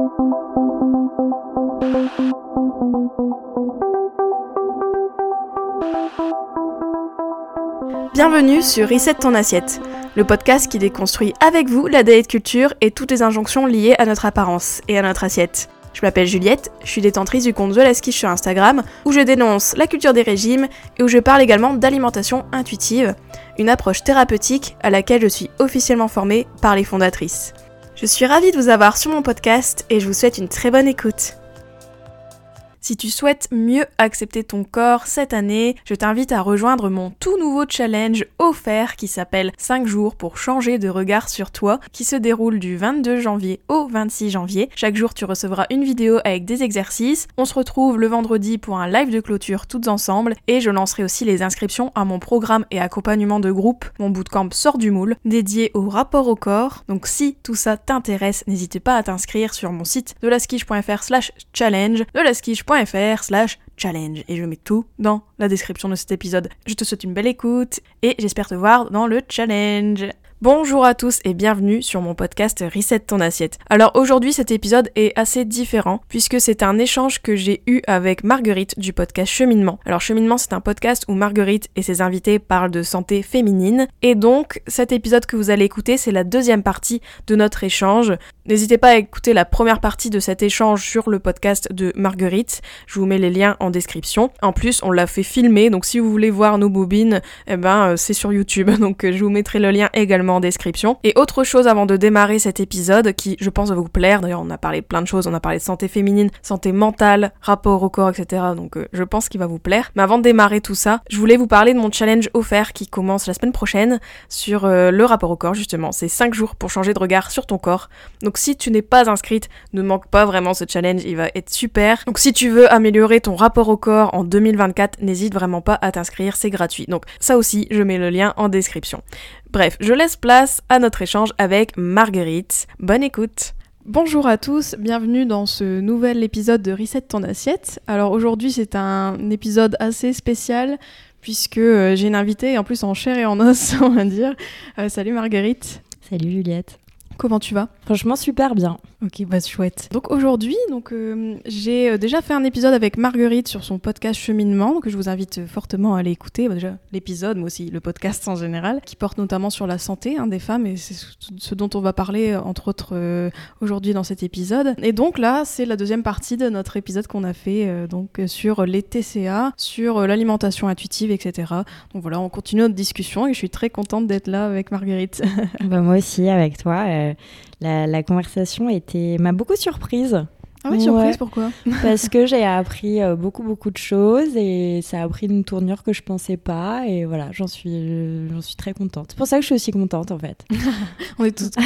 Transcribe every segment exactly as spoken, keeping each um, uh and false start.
Bienvenue sur Reset ton assiette, le podcast qui déconstruit avec vous la diet culture et toutes les injonctions liées à notre apparence et à notre assiette. Je m'appelle Juliette, je suis détentrice du compte The Last Quiche sur Instagram, où je dénonce la culture des régimes et où je parle également d'alimentation intuitive, une approche thérapeutique à laquelle je suis officiellement formée par les fondatrices. Je suis ravie de vous avoir sur mon podcast et je vous souhaite une très bonne écoute. Si tu souhaites mieux accepter ton corps cette année, je t'invite à rejoindre mon tout nouveau challenge offert qui s'appelle cinq jours pour changer de regard sur toi, qui se déroule du vingt-deux janvier au vingt-six janvier. Chaque jour, tu recevras une vidéo avec des exercices. On se retrouve le vendredi pour un live de clôture toutes ensemble et je lancerai aussi les inscriptions à mon programme et accompagnement de groupe, mon bootcamp sort du moule, dédié au rapport au corps. Donc si tout ça t'intéresse, n'hésite pas à t'inscrire sur mon site delastquiche.fr slash challenge, delastquiche.fr slash challenge et je mets tout dans la description de cet épisode. Je te souhaite une belle écoute et j'espère te voir dans le challenge. Bonjour à tous et bienvenue sur mon podcast Reset ton assiette. Alors aujourd'hui cet épisode est assez différent puisque c'est un échange que j'ai eu avec Marguerite du podcast Cheminement. Alors Cheminement c'est un podcast où Marguerite et ses invités parlent de santé féminine et donc cet épisode que vous allez écouter c'est la deuxième partie de notre échange. N'hésitez pas à écouter la première partie de cet échange sur le podcast de Marguerite, je vous mets les liens en description. En plus on l'a fait filmer donc si vous voulez voir nos bobines, eh ben c'est sur YouTube donc je vous mettrai le lien également en description. Et autre chose avant de démarrer cet épisode qui je pense va vous plaire, d'ailleurs on a parlé plein de choses, on a parlé de santé féminine, santé mentale, rapport au corps, et cetera. Donc euh, je pense qu'il va vous plaire. Mais avant de démarrer tout ça, je voulais vous parler de mon challenge offert qui commence la semaine prochaine sur euh, le rapport au corps justement. C'est cinq jours pour changer de regard sur ton corps. Donc si tu n'es pas inscrite, ne manque pas vraiment ce challenge, il va être super. Donc si tu veux améliorer ton rapport au corps en deux mille vingt-quatre, n'hésite vraiment pas à t'inscrire, c'est gratuit. Donc ça aussi, je mets le lien en description. Bref, je laisse place à notre échange avec Marguerite. Bonne écoute. Bonjour à tous, bienvenue dans ce nouvel épisode de Reset ton assiette. Alors aujourd'hui c'est un épisode assez spécial puisque euh, j'ai une invitée en plus en chair et en os on va dire. Euh, salut Marguerite. Salut Juliette. Comment tu vas ? Franchement super bien. Ok, bah chouette. Donc aujourd'hui, donc euh, j'ai déjà fait un épisode avec Marguerite sur son podcast Cheminement, donc je vous invite fortement à aller écouter. Bah, déjà l'épisode, mais aussi le podcast en général, qui porte notamment sur la santé hein, des femmes, et c'est ce dont on va parler entre autres euh, aujourd'hui dans cet épisode. Et donc là, c'est la deuxième partie de notre épisode qu'on a fait euh, donc sur les T C A, sur euh, l'alimentation intuitive, et cetera. Donc voilà, on continue notre discussion et je suis très contente d'être là avec Marguerite. Bah, moi aussi avec toi. Euh... La, la conversation était, m'a beaucoup surprise. Ah oui, surprise, ouais. Pourquoi ? Parce que j'ai appris euh, beaucoup, beaucoup de choses et ça a pris une tournure que je pensais pas. Et voilà, j'en suis, j'en suis très contente. C'est pour ça que je suis aussi contente, en fait. On est toutes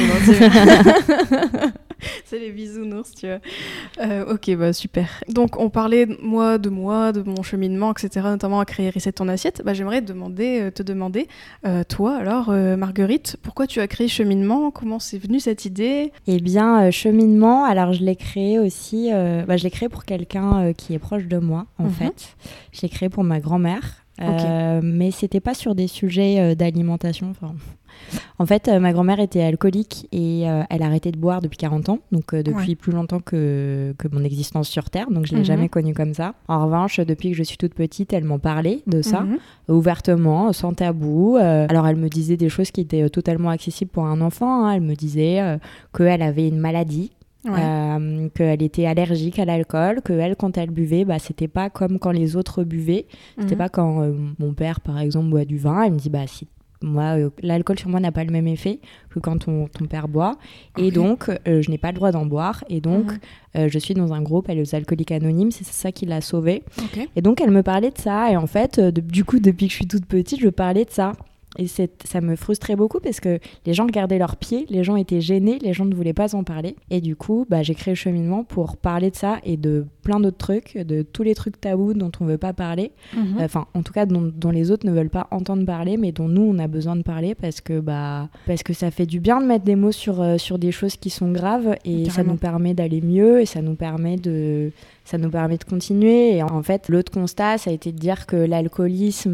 contentes. C'est les bisounours, tu vois. Euh, ok, bah super. Donc, on parlait, moi, de moi, de mon cheminement, et cetera, notamment à créer Reset ton assiette. Bah, j'aimerais demander, euh, te demander, euh, toi, alors, euh, Marguerite, pourquoi tu as créé Cheminement ? Comment c'est venu cette idée ? Eh bien, euh, Cheminement, alors je l'ai créé aussi, euh, bah, je l'ai créé pour quelqu'un euh, qui est proche de moi, en mm-hmm. fait. Je l'ai créé pour ma grand-mère. Euh, okay. Mais c'était pas sur des sujets euh, d'alimentation. Enfin, en fait, euh, ma grand-mère était alcoolique et euh, elle a arrêté de boire depuis quarante ans, donc euh, depuis ouais. plus longtemps que, que mon existence sur Terre, donc je l'ai mm-hmm. jamais connue comme ça. En revanche, depuis que je suis toute petite, elle m'en parlait de ça, mm-hmm. euh, ouvertement, sans tabou. Euh, alors elle me disait des choses qui étaient euh, totalement accessibles pour un enfant. Hein. Elle me disait euh, qu'elle avait une maladie. Ouais. Euh, qu'elle était allergique à l'alcool, qu'elle, quand elle buvait, bah, c'était pas comme quand les autres buvaient. C'était mmh. pas quand euh, mon père, par exemple, boit du vin. Elle me dit, bah, si, moi, euh, l'alcool sur moi n'a pas le même effet que quand ton, ton père boit. Okay. Et donc, euh, je n'ai pas le droit d'en boire. Et donc, mmh. euh, je suis dans un groupe, elle est aux Alcooliques Anonymes. C'est ça qui l'a sauvée. Okay. Et donc, elle me parlait de ça. Et en fait, euh, de, du coup, depuis que je suis toute petite, je parlais de ça. Et c'est, ça me frustrait beaucoup parce que les gens regardaient leurs pieds, les gens étaient gênés, les gens ne voulaient pas en parler. Et du coup, bah, j'ai créé le Cheminement pour parler de ça et de plein d'autres trucs, de tous les trucs tabous dont on ne veut pas parler. Mmh. Enfin, en tout cas, dont, dont les autres ne veulent pas entendre parler, mais dont nous, on a besoin de parler parce que, bah, parce que ça fait du bien de mettre des mots sur, euh, sur des choses qui sont graves et Carrément. Ça nous permet d'aller mieux et ça nous permet de... ça nous permet de continuer. Et en fait, l'autre constat, ça a été de dire que l'alcoolisme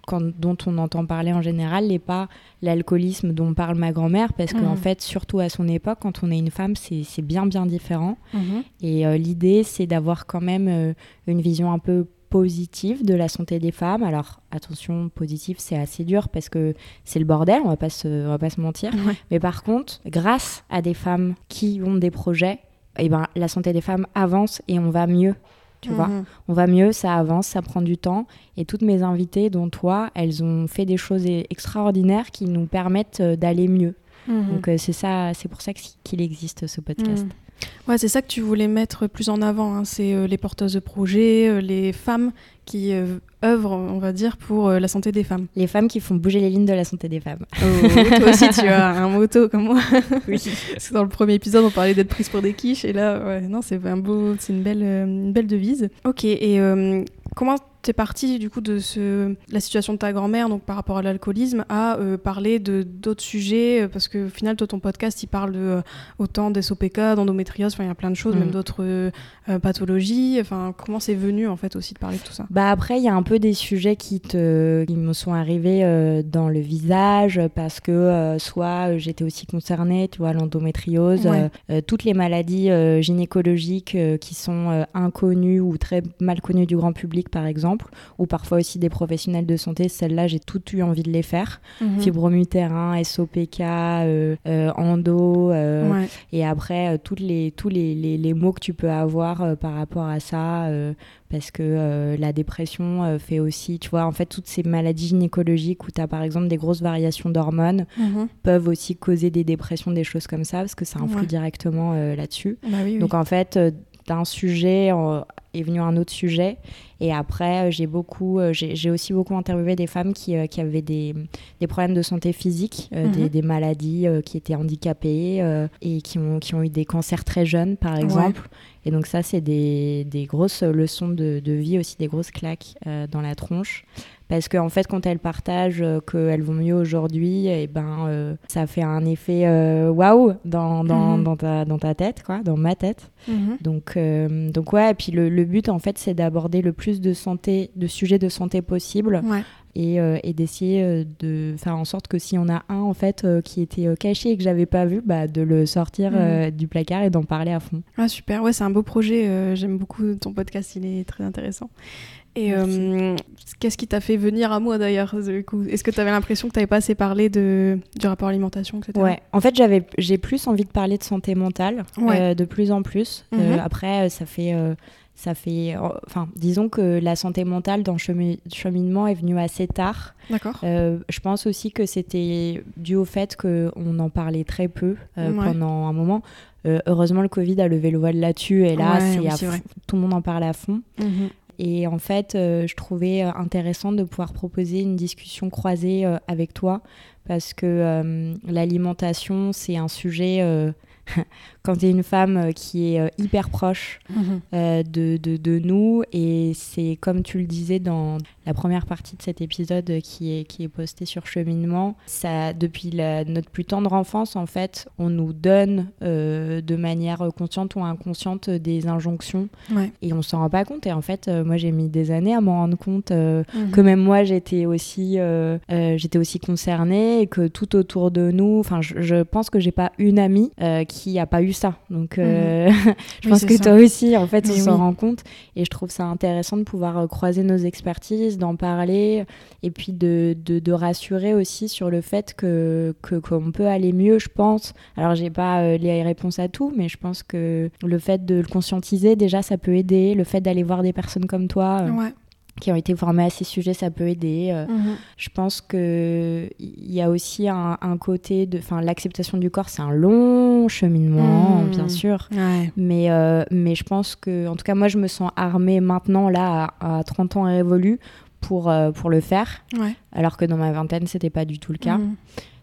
quand, dont on entend parler en général n'est pas l'alcoolisme dont parle ma grand-mère, parce qu'en mmh. fait, surtout à son époque, quand on est une femme, c'est, c'est bien, bien différent. Mmh. Et euh, l'idée, c'est d'avoir quand même euh, une vision un peu positive de la santé des femmes. Alors, attention, positif, c'est assez dur parce que c'est le bordel, on va pas se, on va pas se mentir. Ouais. Mais par contre, grâce à des femmes qui ont des projets, eh ben, la santé des femmes avance et on va mieux. Tu mmh. vois, on va mieux, ça avance, ça prend du temps. Et toutes mes invitées, dont toi, elles ont fait des choses extraordinaires qui nous permettent d'aller mieux. Mmh. Donc, euh, c'est ça, c'est pour ça qu'il existe ce podcast. Mmh. Ouais, c'est ça que tu voulais mettre plus en avant, hein. C'est euh, les porteuses de projets, euh, les femmes qui euh, œuvrent, on va dire, pour euh, la santé des femmes. Les femmes qui font bouger les lignes de la santé des femmes. Oh, toi aussi, tu as un motto comme moi. Oui. Parce que dans le premier épisode, on parlait d'être prise pour des quiches, et là, ouais, non, c'est un beau, c'est une belle, euh, une belle devise. Ok, et euh, comment t'es partie du coup de ce, la situation de ta grand-mère, donc par rapport à l'alcoolisme, à euh, parler de d'autres sujets, parce que au final, toi, ton podcast, il parle de euh, autant d'S O P K, d'endométriose, enfin, il y a plein de choses, mmh. même d'autres euh, pathologies. Enfin, comment c'est venu en fait aussi de parler de tout ça? Bah après, il y a un peu des sujets qui te, qui me sont arrivés euh, dans le visage, parce que euh, soit j'étais aussi concernée, tu vois, l'endométriose, ouais. euh, euh, toutes les maladies euh, gynécologiques euh, qui sont euh, inconnues ou très mal connues du grand public, par exemple. Ou parfois aussi des professionnels de santé. Celles-là, j'ai toutes eu envie de les faire. Mmh. Fibromutérin, S O P K, euh, euh, endo, euh, ouais. et après, euh, toutes les, tous les, les, les mots que tu peux avoir euh, par rapport à ça, euh, parce que euh, la dépression euh, fait aussi, tu vois, en fait, toutes ces maladies gynécologiques où tu as par exemple des grosses variations d'hormones mmh. peuvent aussi causer des dépressions, des choses comme ça, parce que ça influe ouais. directement euh, là-dessus. Bah oui, oui. Donc en fait, euh, d'un sujet euh, est venu un autre sujet. Et après, euh, j'ai, beaucoup, euh, j'ai, j'ai aussi beaucoup interviewé des femmes qui, euh, qui avaient des, des problèmes de santé physique, euh, mmh. des, des maladies euh, qui étaient handicapées euh, et qui ont, qui ont eu des cancers très jeunes, par exemple. Ouais. Et donc ça, c'est des, des grosses leçons de, de vie, aussi des grosses claques euh, dans la tronche. Parce qu'en fait, quand elles partagent euh, qu'elles vont mieux aujourd'hui, eh ben, euh, ça fait un effet waouh wow dans, dans, mmh. dans, ta, dans ta tête, quoi, dans ma tête. Mmh. Donc, euh, donc ouais, et puis le, le but, en fait, c'est d'aborder le plus de santé, de sujets de santé possible. Ouais. Et, euh, et d'essayer euh, de faire en sorte que si on a un en fait euh, qui était euh, caché et que j'avais pas vu, bah, de le sortir mmh. euh, du placard et d'en parler à fond. Ah super, ouais, c'est un beau projet, euh, j'aime beaucoup ton podcast, il est très intéressant. Et euh, qu'est-ce qui t'a fait venir à moi d'ailleurs, du coup ? Est-ce que tu avais l'impression que tu n'avais pas assez parlé de, du rapport à l'alimentation, et cetera. Ouais, en fait j'avais, j'ai plus envie de parler de santé mentale, ouais. euh, de plus en plus. Mmh. Euh, après ça fait... Euh, Ça fait, enfin, disons que la santé mentale dans le chemi- cheminement est venue assez tard. D'accord. Euh, je pense aussi que c'était dû au fait qu'on en parlait très peu euh, ouais. pendant un moment. Euh, heureusement, le Covid a levé le voile là-dessus et là, ouais, c'est oui, à c'est f- tout le monde en parle à fond. Mm-hmm. Et en fait, euh, je trouvais intéressant de pouvoir proposer une discussion croisée euh, avec toi parce que euh, l'alimentation, c'est un sujet... Euh, quand tu es une femme qui est euh, hyper proche mmh. euh, de, de, de nous, et c'est comme tu le disais dans la première partie de cet épisode qui est, qui est posté sur Cheminement, ça, depuis la, notre plus tendre enfance, en fait, on nous donne euh, de manière consciente ou inconsciente des injonctions ouais. et on s'en rend pas compte. Et en fait, euh, moi j'ai mis des années à m'en rendre compte euh, mmh. que même moi j'étais aussi, euh, euh, j'étais aussi concernée et que tout autour de nous, enfin je, je pense que j'ai pas une amie euh, qui a pas eu ça. Donc euh, mmh. je oui, pense que ça. Toi aussi, en fait, Mais on oui. s'en rend compte. Et je trouve ça intéressant de pouvoir euh, croiser nos expertises, d'en parler, et puis de, de, de rassurer aussi sur le fait que, que, qu'on peut aller mieux, je pense. Alors, j'ai pas euh, les réponses à tout, mais je pense que le fait de le conscientiser, déjà, ça peut aider. Le fait d'aller voir des personnes comme toi... Euh, ouais. qui ont été formés à ces sujets, ça peut aider. Euh, mmh. Je pense qu'il y a aussi un, un côté de... Enfin, l'acceptation du corps, c'est un long cheminement, mmh. bien sûr. Ouais. Mais, euh, mais je pense que... En tout cas, moi, je me sens armée maintenant, là, à, à trente ans révolus, pour, euh, pour le faire. Ouais. Alors que dans ma vingtaine, c'était pas du tout le cas. Mmh.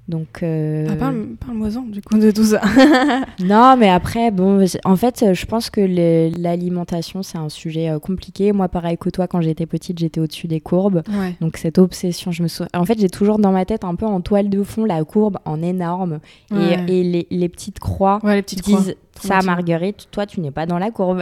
Donc, euh... ah, parle, parle-moi-en du coup de tout ça. Non, mais après, bon, en fait, je pense que les, l'alimentation, c'est un sujet euh, compliqué. Moi, pareil que toi, quand j'étais petite, j'étais au-dessus des courbes. Ouais. Donc, cette obsession, je me souviens... En fait, j'ai toujours dans ma tête un peu en toile de fond la courbe en énorme. Ouais. Et, et les, les petites croix ouais, les petites disent... croix. Ça, Marguerite, toi, tu n'es pas dans la courbe. Ouais.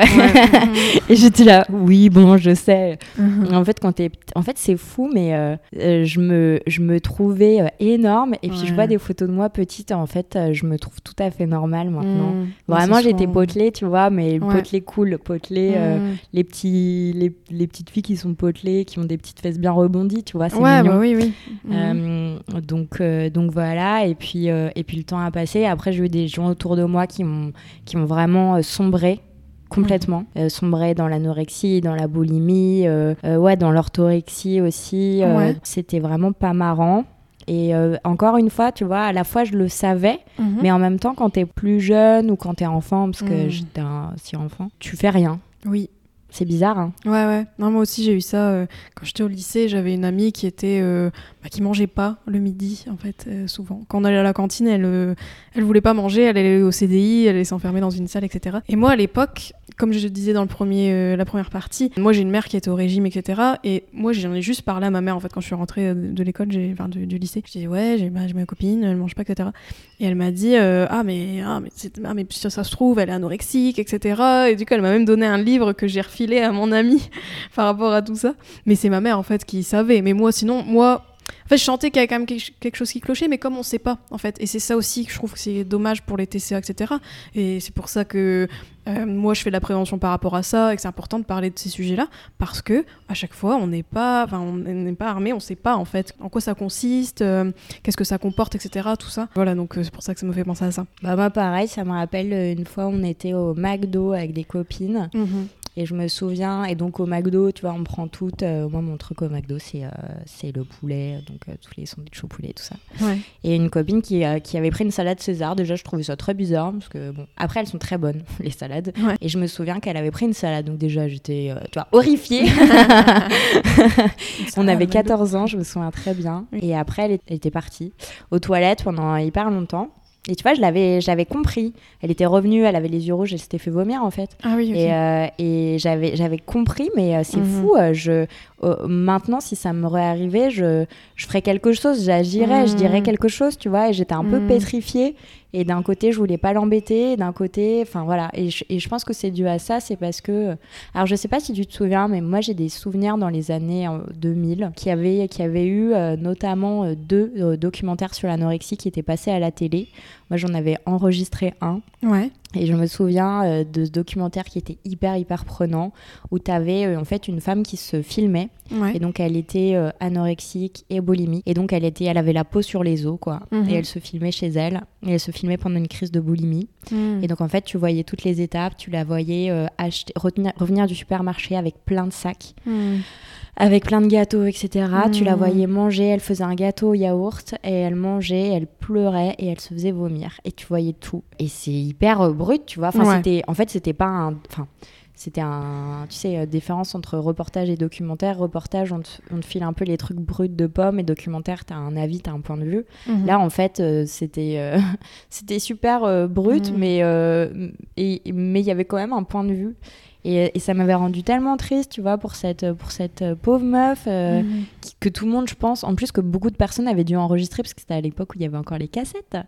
Et j'étais là, oui, bon, je sais. Mm-hmm. En fait, quand t'es... en fait, c'est fou, mais euh, euh, je, me, je me trouvais euh, énorme. Et puis, ouais. je vois des photos de moi petite. En fait, euh, je me trouve tout à fait normale maintenant. Mm. Vraiment, j'étais souvent... potelée, tu vois, mais ouais. potelée cool. Potelée, mm. euh, les, petits, les, les petites filles qui sont potelées, qui ont des petites fesses bien rebondies, tu vois, c'est ouais, mignon. Bah oui, oui. Mm. Euh, donc, euh, donc, voilà. Et puis, euh, et puis, le temps a passé. Après, j'ai eu des gens autour de moi qui m'ont... qui m'ont vraiment euh, sombré complètement, mmh. euh, sombré dans l'anorexie, dans la boulimie, euh, euh, ouais, dans l'orthorexie aussi. Euh, ouais. C'était vraiment pas marrant. Et euh, encore une fois, tu vois, à la fois je le savais, mmh. mais en même temps, quand t'es plus jeune ou quand t'es enfant, parce que mmh. j'étais un, si enfant, tu fais rien. Oui. C'est bizarre, hein. Ouais, ouais. Non, moi aussi, j'ai eu ça. Euh, quand j'étais au lycée, j'avais une amie qui était... Euh, bah, qui mangeait pas le midi, en fait, euh, souvent. Quand on allait à la cantine, elle, euh, elle voulait pas manger, elle allait au C D I, elle allait s'enfermer dans une salle, et cetera. Et moi, à l'époque, comme je disais dans le premier, euh, la première partie, moi, j'ai une mère qui était au régime, et cetera. Et moi, j'en ai juste parlé à ma mère, en fait, quand je suis rentrée de, de l'école, j'ai, enfin, du, du lycée. Je disais, ouais, j'ai, bah, j'ai ma copine, elle mange pas, et cetera. Et elle m'a dit, euh, ah, mais, ah, mais, c'est, ah, mais si ça se trouve, elle est anorexique, et cetera. Et du coup, elle m'a même donné un livre que j'ai refilé à mon amie par rapport à tout ça. Mais c'est ma mère, en fait, qui savait. Mais moi, sinon, moi... En fait, je sentais qu'il y avait quand même quelque chose qui clochait, mais comme on sait pas, en fait. Et c'est ça aussi que je trouve que c'est dommage pour les T C A, et cetera. Et c'est pour ça que euh, moi, je fais de la prévention par rapport à ça, et que c'est important de parler de ces sujets-là, parce que à chaque fois, on n'est pas, enfin, on n'est pas armé, on sait pas, en fait, en quoi ça consiste, euh, qu'est-ce que ça comporte, et cetera. Tout ça. Voilà, donc euh, c'est pour ça que ça me fait penser à ça. Bah moi, pareil, ça me rappelle une fois, on était au McDo avec des copines. Mm-hmm. Et je me souviens, et donc au McDo, tu vois, on prend tout. Euh, moi, mon truc au McDo, c'est, euh, c'est le poulet, donc euh, tous les sandwichs au poulet, tout ça. Ouais. Et une copine qui, euh, qui avait pris une salade César. Déjà, je trouvais ça très bizarre, parce que, bon, après, elles sont très bonnes, les salades. Ouais. Et je me souviens qu'elle avait pris une salade, donc déjà, j'étais, euh, tu vois, horrifiée. On avait quatorze ans, je me souviens très bien. Et après, elle, elle était partie aux toilettes pendant hyper longtemps. Et tu vois, je l'avais, je l'avais compris. Elle était revenue, elle avait les yeux rouges, elle s'était fait vomir en fait. Ah oui, ok. Et, euh, et j'avais, j'avais compris, mais euh, c'est mm-hmm. fou. Euh, je, euh, maintenant, si ça me réarrivait, je, je ferais quelque chose, j'agirais, mm-hmm. je dirais quelque chose, tu vois. Et j'étais un mm-hmm. peu pétrifiée. Et d'un côté, je voulais pas l'embêter. Et d'un côté, enfin voilà. Et je, et je pense que c'est dû à ça, c'est parce que... Alors, je sais pas si tu te souviens, mais moi, j'ai des souvenirs dans les années euh, deux mille qui avaient, qui avaient eu euh, notamment euh, deux euh, documentaires sur l'anorexie qui étaient passés à la télé. Moi, j'en avais enregistré un. Ouais. Et je me souviens euh, de ce documentaire qui était hyper, hyper prenant, où tu avais euh, en fait une femme qui se filmait. Ouais. Et donc, elle était euh, anorexique et boulimique. Et donc, elle, était, elle avait la peau sur les os, quoi. Mm-hmm. Et elle se filmait chez elle. Et elle se filmait pendant une crise de boulimie. Mm. Et donc, en fait, tu voyais toutes les étapes. Tu la voyais euh, acheter, retenir, revenir du supermarché avec plein de sacs. Mm. Avec plein de gâteaux, et cetera. Mmh. Tu la voyais manger, elle faisait un gâteau au yaourt et elle mangeait, elle pleurait et elle se faisait vomir. Et tu voyais tout. Et c'est hyper euh, brut, tu vois. Enfin, ouais. c'était, en fait, c'était pas un... Enfin, c'était un... Tu sais, euh, différence entre reportage et documentaire. Reportage, on te, on te file un peu les trucs bruts de pommes. Et documentaire, t'as un avis, t'as un point de vue. Mmh. Là, en fait, euh, c'était, euh, c'était super euh, brut, mmh. mais euh, et, mais il y avait quand même un point de vue. Et, et ça m'avait rendu tellement triste, tu vois, pour cette, pour cette pauvre meuf, euh, mmh. qui, que tout le monde, je pense, en plus que beaucoup de personnes avaient dû enregistrer, parce que c'était à l'époque où il y avait encore les cassettes.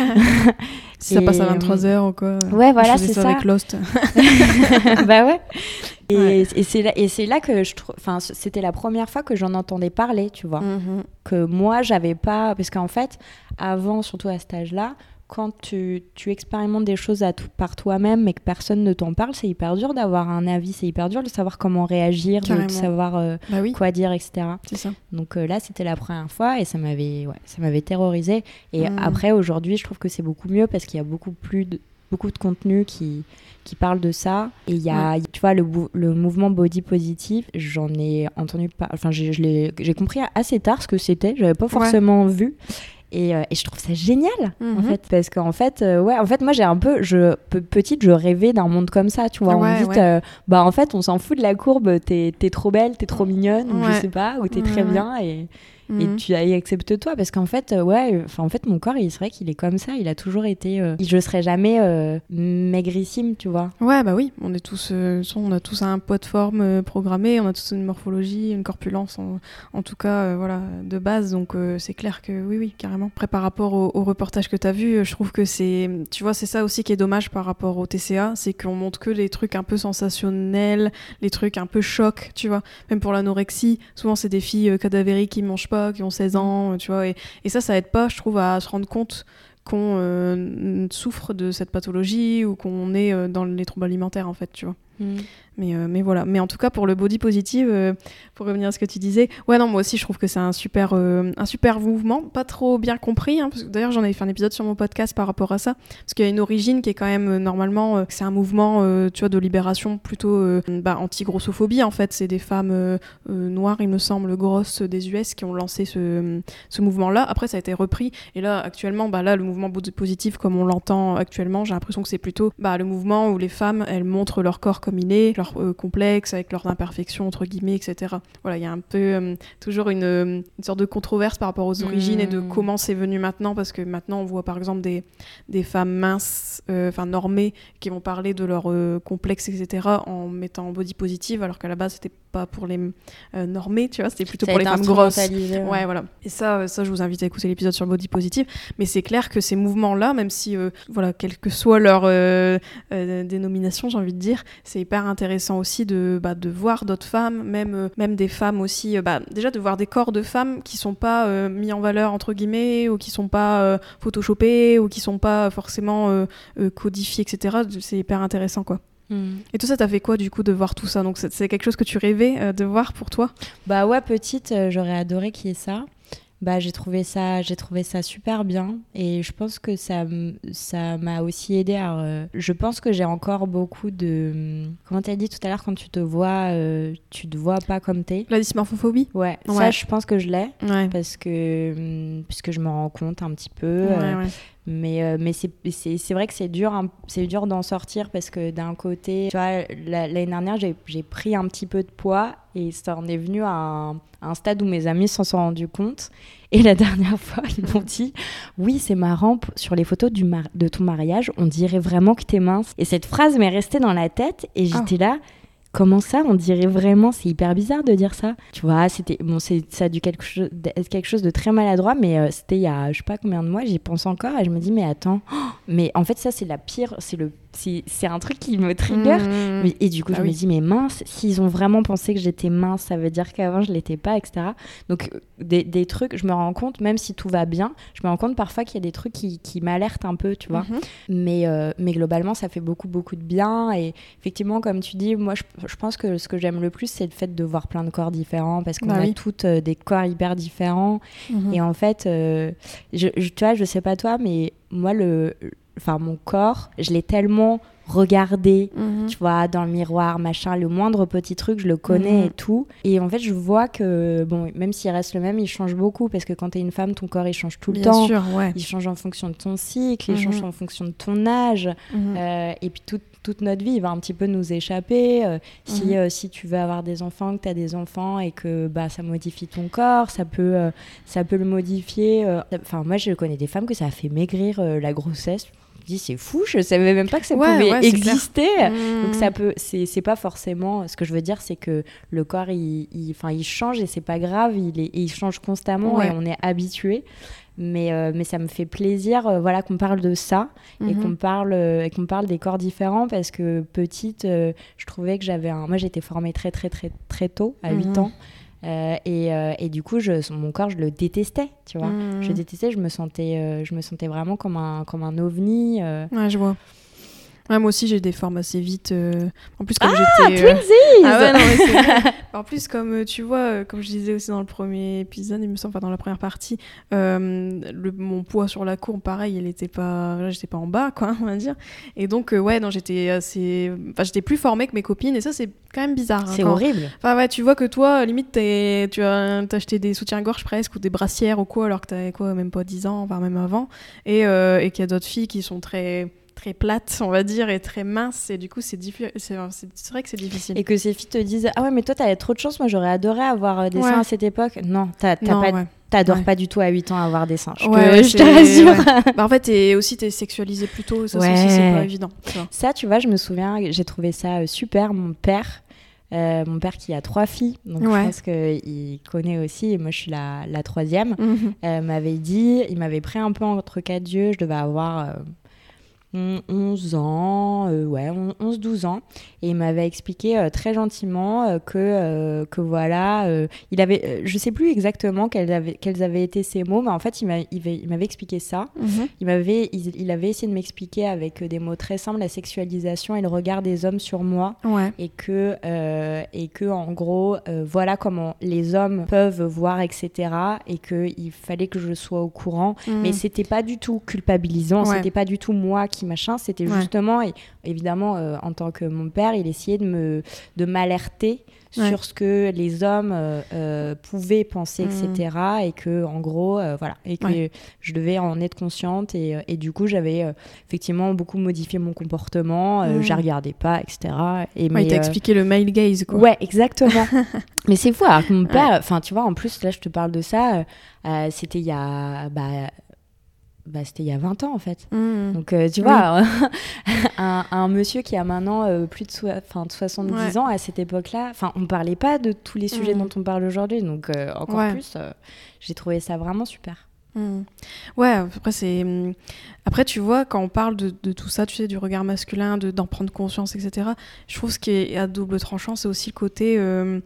Si ça passe à vingt-trois heures ou quoi. Ouais, voilà, c'est ça. ça avec Lost. Bah ouais. Et, ouais. et, c'est là, et c'est là que je trouve... Enfin, c'était la première fois que j'en entendais parler, tu vois. Mmh. Que moi, j'avais pas... Parce qu'en fait, avant, surtout à cet âge-là, quand tu, tu expérimentes des choses à tout, par toi-même mais que personne ne t'en parle, c'est hyper dur d'avoir un avis, c'est hyper dur de savoir comment réagir, Carrément. de savoir euh, bah oui. quoi dire, et cetera. C'est ça. Donc euh, là, c'était la première fois et ça m'avait, ouais, ça m'avait terrorisée. Et mmh. après, aujourd'hui, je trouve que c'est beaucoup mieux parce qu'il y a beaucoup plus de, beaucoup de contenu qui, qui parle de ça. Et il y a, ouais. tu vois, le, le mouvement body positive, j'en ai entendu pas, enfin, j'ai, je l'ai, j'ai compris assez tard ce que c'était, j'avais pas forcément ouais. vu. Et, euh, et je trouve ça génial, mm-hmm. en fait, parce qu'en fait, euh, ouais, en fait, moi, j'ai un peu, je, pe- petite, je rêvais d'un monde comme ça, tu vois. Ouais, on me dit, ouais. euh, bah, en fait, on s'en fout de la courbe, t'es, t'es trop belle, t'es trop mignonne, ouais. ou je sais pas, ou t'es ouais, très ouais. bien, et, mmh. et tu y acceptes-toi parce qu'en fait, euh, ouais, enfin en fait mon corps, il c'est vrai qu'il est comme ça, il a toujours été, euh, je serai jamais euh, maigrissime, tu vois. Ouais, bah oui, on est tous, euh, on a tous un poids de forme euh, programmé, on a tous une morphologie, une corpulence, en, en tout cas, euh, voilà, de base, donc euh, c'est clair que oui, oui, carrément. Après, par rapport au, au reportage que t'as vu, je trouve que c'est, tu vois, c'est ça aussi qui est dommage par rapport au T C A, c'est qu'on montre que les trucs un peu sensationnels, les trucs un peu chocs, tu vois. Même pour l'anorexie, souvent c'est des filles euh, cadavériques qui mangent pas, qui ont seize ans, euh, tu vois, et, et ça, ça aide pas, je trouve, à se rendre compte qu'on euh, souffre de cette pathologie ou qu'on est euh, dans les troubles alimentaires, en fait, tu vois. Mmh. Mais, euh, mais voilà. Mais en tout cas, pour le body positive, euh, pour revenir à ce que tu disais, ouais, non, moi aussi, je trouve que c'est un super, euh, un super mouvement, pas trop bien compris, hein, parce que d'ailleurs, j'en avais fait un épisode sur mon podcast par rapport à ça, parce qu'il y a une origine qui est quand même, euh, normalement, euh, c'est un mouvement, euh, tu vois, de libération plutôt euh, bah, anti-grossophobie, en fait. C'est des femmes euh, euh, noires, il me semble, grosses des U S qui ont lancé ce, ce mouvement-là. Après, ça a été repris, et là, actuellement, bah, là, le mouvement body positive, comme on l'entend actuellement, j'ai l'impression que c'est plutôt bah, le mouvement où les femmes, elles montrent leur corps comme il est, leur euh, complexe, avec leurs imperfections, entre guillemets, et cetera. Voilà, il y a un peu euh, toujours une, une sorte de controverse par rapport aux origines mmh. et de comment c'est venu maintenant, parce que maintenant, on voit par exemple des, des femmes minces, enfin euh, normées, qui vont parler de leur euh, complexe, et cetera, en mettant body positive, alors qu'à la base, c'était pas pour les euh, normées, tu vois, c'était plutôt ça pour les femmes grosses. Ouais. ouais, voilà. Et ça, ça, je vous invite à écouter l'épisode sur body positive, mais c'est clair que ces mouvements-là, même si, euh, voilà, quelle que soit leur euh, euh, dénomination, j'ai envie de dire, c'est hyper intéressant aussi de, bah, de voir d'autres femmes, même, euh, même des femmes aussi, euh, bah, déjà de voir des corps de femmes qui sont pas euh, mis en valeur, entre guillemets, ou qui sont pas euh, photoshopés, ou qui sont pas forcément euh, euh, codifiés, et cetera. C'est hyper intéressant, quoi. Mmh. Et tout ça, t'as fait quoi du coup de voir tout ça? Donc c'est, c'est quelque chose que tu rêvais euh, de voir pour toi? Bah ouais, petite, euh, j'aurais adoré qu'il y ait ça. Bah j'ai trouvé ça, j'ai trouvé ça super bien et je pense que ça, ça m'a aussi aidé à. Euh, je pense que j'ai encore beaucoup de. Comment t'as dit tout à l'heure quand tu te vois, euh, tu te vois pas comme t'es. La dysmorphophobie. Ouais. ouais. Ça, je pense que je l'ai ouais. parce que puisque je me rends compte un petit peu. Ouais, euh, ouais. Mais, euh, mais c'est, c'est, c'est vrai que c'est dur, hein, c'est dur d'en sortir parce que d'un côté, tu vois, la, l'année dernière, j'ai, j'ai pris un petit peu de poids et ça en est venu à un, à un stade où mes amis s'en sont rendus compte. Et la dernière fois, ils m'ont dit « Oui, c'est marrant, sur les photos du mar- de ton mariage, on dirait vraiment que t'es mince. » Et cette phrase m'est restée dans la tête et j'étais oh. là... Comment ça, on dirait vraiment, c'est hyper bizarre de dire ça. Tu vois, c'était, bon, c'est, ça a dû quelque chose, être quelque chose de très maladroit, mais euh, c'était il y a je sais pas combien de mois, j'y pense encore et je me dis, mais attends, oh, mais en fait, ça, c'est la pire, c'est, le, c'est, c'est un truc qui me trigger. Mmh. Mais, et du coup, ah je oui. me dis, mais mince, s'ils ont vraiment pensé que j'étais mince, ça veut dire qu'avant, je l'étais pas, et cetera. Donc, des, des trucs, je me rends compte, même si tout va bien, je me rends compte parfois qu'il y a des trucs qui, qui m'alertent un peu, tu vois. Mmh. Mais, euh, mais globalement, ça fait beaucoup, beaucoup de bien. Et effectivement, comme tu dis, moi, je je pense que ce que j'aime le plus, c'est le fait de voir plein de corps différents parce qu'on bah a oui. toutes euh, des corps hyper différents. Mmh. Et en fait, euh, je, je, tu vois, je sais pas toi, mais moi, le, enfin, mon corps, je l'ai tellement regardé, mmh. tu vois, dans le miroir, machin, le moindre petit truc, je le connais mmh. et tout. Et en fait, je vois que, bon, même s'il reste le même, il change beaucoup parce que quand t'es une femme, ton corps, il change tout le Bien temps. Sûr, ouais. Il change en fonction de ton cycle, mmh. il change en fonction de ton âge. Mmh. Euh, et puis, tout toute notre vie, il va un petit peu nous échapper. Euh, si, mmh. euh, si tu veux avoir des enfants, que tu as des enfants et que bah, ça modifie ton corps, ça peut, euh, ça peut le modifier. Enfin, euh, moi, je connais des femmes que ça a fait maigrir euh, la grossesse. Je me dis, c'est fou, je savais même pas que ça ouais, pouvait ouais, exister. Mmh. Donc, ça peut, c'est, c'est pas forcément... Ce que je veux dire, c'est que le corps, il, il, il change et c'est pas grave. Il, est, il change constamment ouais. et on est habitué. Mais, euh, mais ça me fait plaisir euh, voilà, qu'on parle de ça mm-hmm. et, qu'on parle, euh, et qu'on parle des corps différents parce que petite, euh, je trouvais que j'avais un... Moi, j'ai été formée très, très, très, très tôt, à mm-hmm. huit ans. Euh, et, euh, et du coup, je, mon corps, je le détestais, tu vois. Mm-hmm. Je détestais, je me sentais, euh, je me sentais vraiment comme un, comme un ovni. Euh... Ouais, je vois. Ouais, moi aussi, j'ai des formes assez vite. Euh... En plus, comme ah, j'étais... Twinsies euh... Ah ouais, non, mais c'est vrai. En plus, comme tu vois, comme je disais aussi dans le premier épisode, il me semble, enfin dans la première partie, euh, le, mon poids sur la courbe, pareil, il était pas... Là, j'étais pas en bas, quoi, on va dire. Et donc, euh, ouais, non, j'étais assez... Enfin, j'étais plus formée que mes copines, et ça, c'est quand même bizarre. C'est hein, quand... horrible. Enfin, ouais, tu vois que toi, limite, t'es... tu as t'as acheté des soutiens-gorge presque, ou des brassières ou quoi, alors que t'avais quoi, même pas dix ans, voire même avant. Et, euh, et qu'il y a d'autres filles qui sont très... très plate, on va dire, et très mince, et du coup, c'est, diffi- c'est, c'est, c'est vrai que c'est difficile. Et que ces filles te disent « Ah ouais, mais toi, t'avais trop de chance, moi, j'aurais adoré avoir des ouais. seins à cette époque. » Non, t'as, t'as non, pas... Ouais. T'adores ouais. pas du tout à huit ans avoir des seins. Je, ouais, te, ouais, je te rassure. Ouais. Bah, en fait, t'es aussi t'es sexualisé plus tôt. Ça ouais. aussi, c'est pas évident. Tu vois. Ça, tu vois, je me souviens, j'ai trouvé ça euh, super. Mon père, euh, mon père qui a trois filles, donc ouais. je pense qu'il connaît aussi. Et moi, je suis la, la troisième. Mm-hmm. Euh, m'avait dit, il m'avait pris un peu entre quatre yeux. Je devais avoir... Euh, onze ans, euh, ouais, onze douze ans, et il m'avait expliqué euh, très gentiment euh, que, euh, que voilà, euh, il avait, euh, je sais plus exactement quels avaient, quels avaient été ces mots, mais en fait, il, m'a, il, il m'avait expliqué ça. Mm-hmm. Il, m'avait, il, il avait essayé de m'expliquer avec des mots très simples la sexualisation et le regard des hommes sur moi, ouais. et, que, euh, et que, en gros, euh, voilà comment les hommes peuvent voir, et cetera, et qu'il fallait que je sois au courant, mm. mais c'était pas du tout culpabilisant, ouais. c'était pas du tout moi qui machin, c'était ouais. justement, et évidemment, euh, en tant que mon père, il essayait de, me, de m'alerter ouais. sur ce que les hommes euh, euh, pouvaient penser, mmh. et cetera. Et que, en gros, euh, voilà, et que ouais. je devais en être consciente. Et, et du coup, j'avais euh, effectivement beaucoup modifié mon comportement, euh, mmh. je regardais pas, et cetera. Et ouais, mais, il t'a euh... expliqué le male gaze, quoi. Ouais, exactement. Mais c'est fou, alors que mon père, enfin, ouais. tu vois, en plus, là, je te parle de ça, euh, c'était il y a... Bah, Bah, c'était il y a vingt ans en fait. Mmh. Donc euh, tu vois, oui. un, un monsieur qui a maintenant euh, plus de, so- de soixante-dix ouais. ans à cette époque-là, on ne parlait pas de tous les sujets mmh. dont on parle aujourd'hui. Donc euh, encore ouais. plus, euh, j'ai trouvé ça vraiment super. Mmh. Ouais, après, c'est... après tu vois, quand on parle de, de tout ça, tu sais, du regard masculin, de, d'en prendre conscience, et cetera, je trouve ce qui est à double tranchant, c'est aussi le côté... Euh...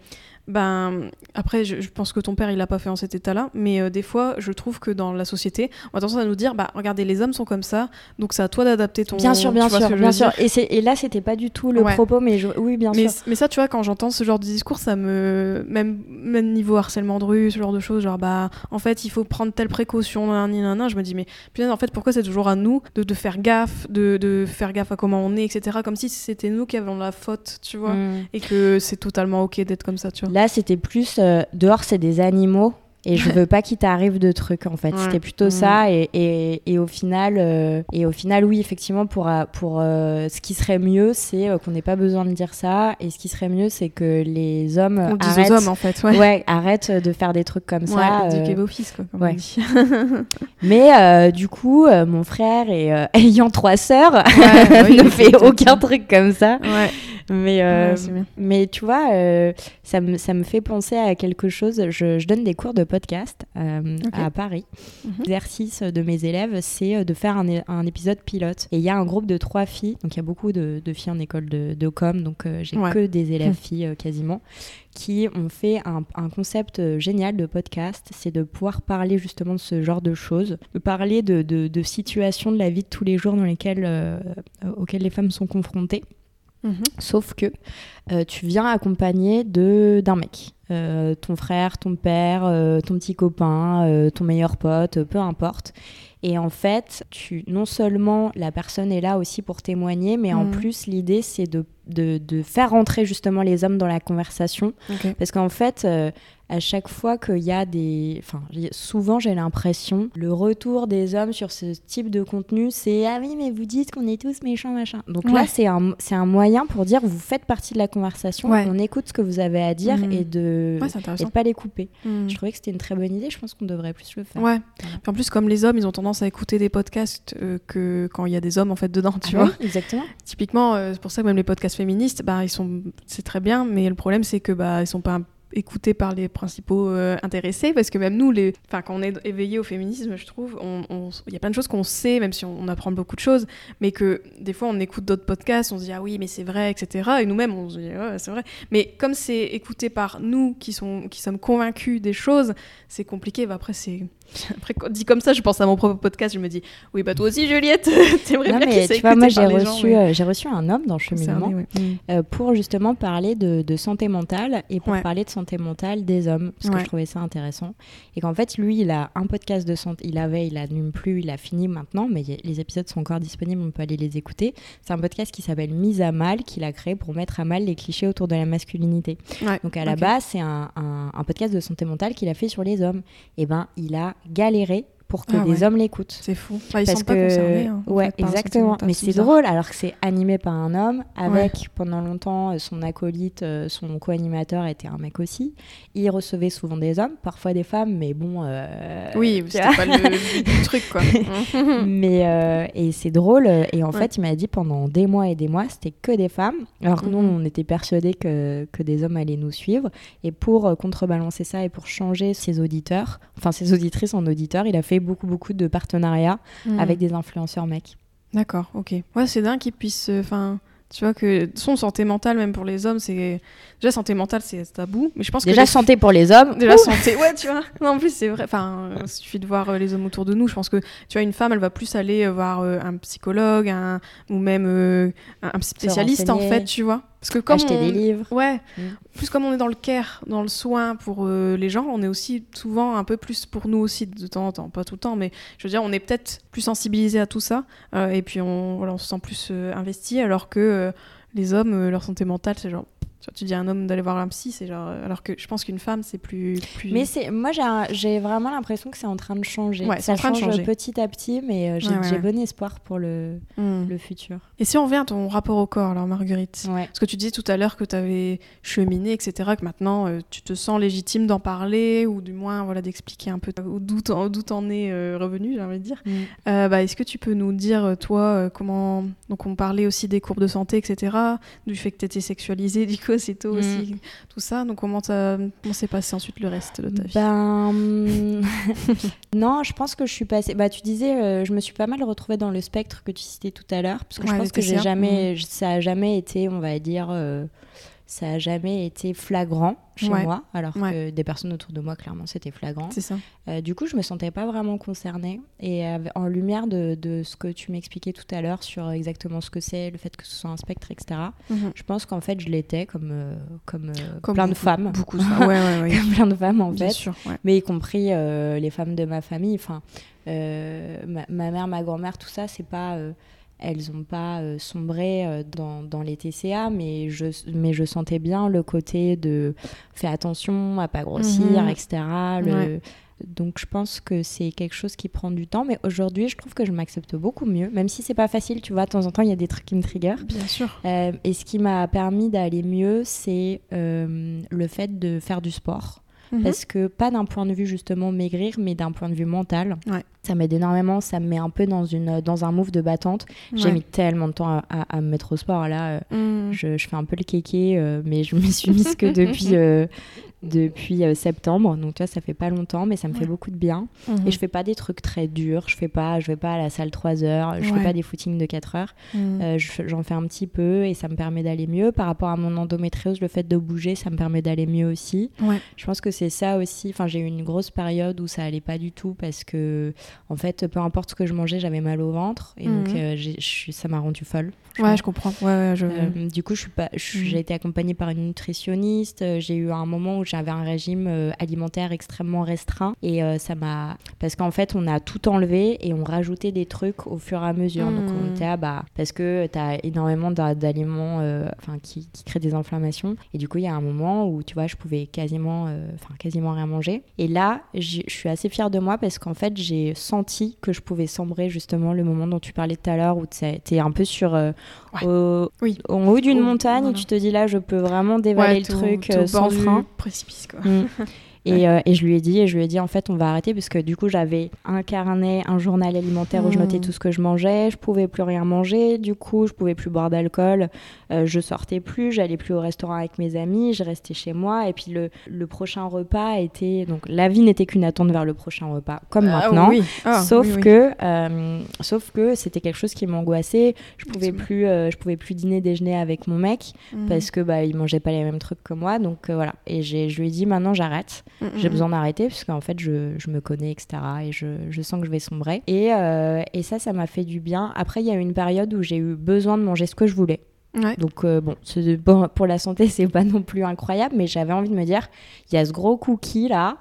Ben, après, je, je pense que ton père, il l'a pas fait en cet état-là, mais euh, des fois, je trouve que dans la société, on a tendance à nous dire, bah, regardez, les hommes sont comme ça, donc c'est à toi d'adapter ton... Bien sûr, bien sûr, bien sûr. Et, c'est, et là, c'était pas du tout le ouais. propos, mais je... oui, bien mais, sûr. Mais ça, tu vois, quand j'entends ce genre de discours, ça me... Même, même niveau harcèlement de rue, ce genre de choses, genre, bah, en fait, il faut prendre telle précaution, nan, nan, nan, je me dis, mais putain, en fait, pourquoi c'est toujours à nous de, de faire gaffe, de, de faire gaffe à comment on est, et cetera, comme si c'était nous qui avions la faute, tu vois, mm. et que c'est totalement ok d'être comme ça, tu vois. Là, c'était plus... Euh, dehors, c'est des animaux et je veux pas qu'il t'arrive de trucs en fait. Ouais. C'était plutôt mmh. ça et, et, et au final, euh, et au final, oui, effectivement, pour, pour euh, ce qui serait mieux, c'est euh, qu'on n'ait pas besoin de dire ça et ce qui serait mieux, c'est que les hommes on arrêtent, dise aux hommes en fait, ouais. Ouais, arrêtent de faire des trucs comme ouais, ça. Éduquer euh, vos fils, quoi, comme ouais. on dit. Mais euh, du coup, euh, mon frère et, euh, ayant trois sœurs, ouais, oui, ne fait aucun truc comme ça. Ouais. Mais, euh, ouais, mais tu vois, euh, ça, me, ça me fait penser à quelque chose. Je, je donne des cours de podcast euh, okay. à Paris. Mm-hmm. L'exercice de mes élèves, c'est de faire un, un épisode pilote. Et il y a un groupe de trois filles. Donc, il y a beaucoup de, de filles en école de, de com. Donc, euh, j'ai ouais. que des élèves filles euh, quasiment, qui ont fait un, un concept génial de podcast. C'est de pouvoir parler justement de ce genre de choses. De parler de, de, de situations de la vie de tous les jours dans lesquelles, euh, auxquelles les femmes sont confrontées. Mmh. Sauf que euh, tu viens accompagné de, d'un mec, euh, ton frère, ton père, euh, ton petit copain, euh, ton meilleur pote, euh, peu importe. Et en fait, tu, non seulement la personne est là aussi pour témoigner, mais mmh. en plus l'idée c'est de, de, de faire rentrer justement les hommes dans la conversation. Okay. Parce qu'en fait, euh, à chaque fois qu'il y a des... Enfin, souvent j'ai l'impression, le retour des hommes sur ce type de contenu, c'est « Ah oui, mais vous dites qu'on est tous méchants, machin ». Donc ouais. là, c'est un, c'est un moyen pour dire « Vous faites partie de la conversation, ouais. on écoute ce que vous avez à dire mmh. et de ouais, et de pas les couper mmh. ». Je trouvais que c'était une très bonne idée, je pense qu'on devrait plus le faire. Ouais, voilà. Puis en plus, comme les hommes, ils ont tendance à écouter des podcasts euh, que quand il y a des hommes en fait dedans, tu ah vois. Oui, exactement. Typiquement, euh, c'est pour ça que même les podcasts féministes, bah, ils sont... c'est très bien, mais le problème, c'est que bah, ils sont pas... écoutés par les principaux euh, intéressés, parce que même nous, les... enfin, quand on est éveillés au féminisme, je trouve, on, on... il y a plein de choses qu'on sait, même si on, on apprend beaucoup de choses, mais que des fois on écoute d'autres podcasts, on se dit ah oui mais c'est vrai, et cetera. Et nous-mêmes on se dit ouais c'est vrai. Mais comme c'est écouté par nous qui, sont... qui sommes convaincus des choses, c'est compliqué. Bah, après c'est Après, quand dit comme ça, je pense à mon propre podcast. Je me dis, oui, bah toi aussi, Juliette, t'aimerais non, bien qu'il s'écoute par moi, j'ai les reçu, gens. Mais... Euh, j'ai reçu un homme dans le cheminement ouais. euh, pour justement parler de, de santé mentale et pour ouais. parler de santé mentale des hommes, parce ouais. que je trouvais ça intéressant. Et qu'en fait, lui, il a un podcast de santé. Il avait, il n'anime plus, il a fini maintenant, mais y a, les épisodes sont encore disponibles, on peut aller les écouter. C'est un podcast qui s'appelle Mise à mal, qu'il a créé pour mettre à mal les clichés autour de la masculinité. Ouais. Donc à la okay. base, c'est un, un, un podcast de santé mentale qu'il a fait sur les hommes. Et ben, il a galéré pour que ah, des ouais. hommes l'écoutent. C'est fou. Bah, ils Parce sont pas que... concernés. Hein, ouais, exactement. Mais c'est bizarre. drôle, alors que c'est animé par un homme, avec ouais. pendant longtemps son acolyte, son co-animateur était un mec aussi. Il recevait souvent des hommes, parfois des femmes, mais bon. Euh... Oui, c'était pas le but du truc, quoi. mais euh, et c'est drôle. Et en ouais. fait, il m'a dit pendant des mois et des mois, c'était que des femmes, alors que mm-hmm. nous, on était persuadés que que des hommes allaient nous suivre. Et pour contrebalancer ça et pour changer ses auditeurs, enfin ses auditrices en auditeurs, il a fait beaucoup beaucoup de partenariats mmh. avec des influenceurs mecs. D'accord, ok. Ouais, c'est dingue qu'ils puissent... Enfin, euh, tu vois que son santé mentale, même pour les hommes, c'est... Déjà, santé mentale, c'est tabou, mais je pense Déjà, que... Déjà, santé pour les hommes. Déjà, santé... Ouais, tu vois. Non, en plus, c'est vrai. Enfin, il suffit de voir euh, les hommes autour de nous. Je pense que, tu vois, une femme, elle va plus aller euh, voir euh, un psychologue, un... ou même euh, un, un spécialiste, en fait, tu vois. Parce que comme acheter on... des livres. Ouais. Mmh. Plus comme on est dans le care, dans le soin pour euh, les gens, on est aussi souvent un peu plus pour nous aussi de temps en temps, pas tout le temps, mais je veux dire, on est peut-être plus sensibilisé à tout ça, euh, et puis on, voilà, on se sent plus euh, investi, alors que euh, les hommes, euh, leur santé mentale, c'est genre... Tu, vois, tu dis à un homme d'aller voir un psy, c'est genre... Alors que je pense qu'une femme, c'est plus... plus... Mais c'est... moi, j'ai, un... j'ai vraiment l'impression que c'est en train de changer. Ouais, ça en train change de changer. petit à petit, mais euh, j'ai, ouais, ouais, j'ai ouais. bon espoir pour le, mmh. le futur. Et si on revient à ton rapport au corps, alors Marguerite, ouais. parce que tu disais tout à l'heure que tu avais cheminé, et cetera, que maintenant, euh, tu te sens légitime d'en parler, ou du moins voilà, d'expliquer un peu d'où t'en, d'où t'en es euh, revenu, j'ai envie de dire. Mmh. Euh, bah, est-ce que tu peux nous dire, toi, euh, comment... Donc, on parlait aussi des courbes de santé, et cetera, du fait que tu étais sexualisée, du coup, c'est tôt mmh. aussi. Tout ça, donc comment, comment s'est passé ensuite le reste de ta vie? Ben non, je pense que je suis passée. Bah tu disais, euh, je me suis pas mal retrouvée dans le spectre que tu citais tout à l'heure, parce que ouais, je pense que j'ai jamais, mmh. ça a jamais été, on va dire, euh, ça a jamais été flagrant chez ouais. moi, alors ouais. que des personnes autour de moi, clairement, c'était flagrant. C'est ça. Euh, du coup, je me sentais pas vraiment concernée. Et euh, en lumière de, de ce que tu m'expliquais tout à l'heure sur exactement ce que c'est, le fait que ce soit un spectre, et cetera, mm-hmm. je pense qu'en fait, je l'étais comme, euh, comme, euh, comme plein beaucoup, de femmes. Beaucoup, ouais, ouais, ouais. Comme plein de femmes, en Bien fait. sûr, ouais. Mais y compris euh, les femmes de ma famille. Enfin, euh, ma, ma mère, ma grand-mère, tout ça, c'est pas... Euh, elles n'ont pas euh, sombré euh, dans, dans les T C A, mais je, mais je sentais bien le côté de fais attention à pas grossir, mmh. et cetera. Le... Ouais. Donc je pense que c'est quelque chose qui prend du temps, mais aujourd'hui je trouve que je m'accepte beaucoup mieux, même si c'est pas facile, tu vois, de temps en temps il y a des trucs qui me triggerent. Bien sûr. Euh, et ce qui m'a permis d'aller mieux, c'est euh, le fait de faire du sport. Mmh. Parce que pas d'un point de vue justement maigrir, mais d'un point de vue mental. Ouais. Ça m'aide énormément, ça me met un peu dans, une, dans un move de battante. Ouais. J'ai mis tellement de temps à, à, à me mettre au sport. Là, euh, mmh. je, je fais un peu le kéké, euh, mais je me suis mise que depuis, euh, depuis euh, septembre. Donc, tu vois, ça fait pas longtemps, mais ça me ouais. fait beaucoup de bien. Mmh. Et je fais pas des trucs très durs. Je fais pas, je vais pas à la salle trois heures. Je ouais. fais pas des footings de quatre heures. Mmh. Euh, je, j'en fais un petit peu et ça me permet d'aller mieux. Par rapport à mon endométriose, le fait de bouger, ça me permet d'aller mieux aussi. Ouais. Je pense que c'est ça aussi. Enfin, j'ai eu une grosse période où ça allait pas du tout parce que en fait, peu importe ce que je mangeais, j'avais mal au ventre. Et mmh. donc, euh, j'ai, je, ça m'a rendue folle. Je ouais, je comprends. Ouais, ouais, je... Euh, du coup, je suis pas, je, mmh. j'ai été accompagnée par une nutritionniste. J'ai eu un moment où j'avais un régime euh, alimentaire extrêmement restreint. Et euh, ça m'a... Parce qu'en fait, on a tout enlevé et on rajoutait des trucs au fur et à mesure. Mmh. Donc, on était, ah, bah, parce que t'as énormément d'aliments euh, qui, qui créent des inflammations. Et du coup, il y a un moment où, tu vois, je pouvais quasiment, euh, quasiment rien manger. Et là, je suis assez fière de moi parce qu'en fait, j'ai senti que je pouvais sombrer justement le moment dont tu parlais tout à l'heure où t'es un peu sur euh, ouais. au, oui. en haut d'une oh, montagne voilà. et tu te dis là je peux vraiment dévaler ouais, le truc euh, sans frein. Précipice quoi. Mmh. Et, ouais. euh, et je lui ai dit, et je lui ai dit en fait on va arrêter parce que du coup j'avais un carnet, un journal alimentaire mmh. où je notais tout ce que je mangeais, je pouvais plus rien manger, du coup je pouvais plus boire d'alcool, euh, je sortais plus, j'allais plus au restaurant avec mes amis, je restais chez moi et puis le, le prochain repas était, donc la vie n'était qu'une attente vers le prochain repas comme euh, maintenant, oui. oh, sauf, oui, oui. Que, euh, sauf que c'était quelque chose qui m'angoissait, je pouvais plus, euh, je pouvais plus dîner, déjeuner avec mon mec mmh. parce que bah, il mangeait pas les mêmes trucs que moi, donc euh, voilà, et j'ai, je lui ai dit maintenant j'arrête. Mmh, j'ai mmh. besoin d'arrêter parce qu'en fait je, je me connais, etc. et je, je sens que je vais sombrer et, euh, et ça ça m'a fait du bien. Après il y a eu une période où j'ai eu besoin de manger ce que je voulais. Ouais. Donc euh, bon, c'est, bon, pour la santé, c'est pas non plus incroyable, mais j'avais envie de me dire, il y a ce gros cookie là,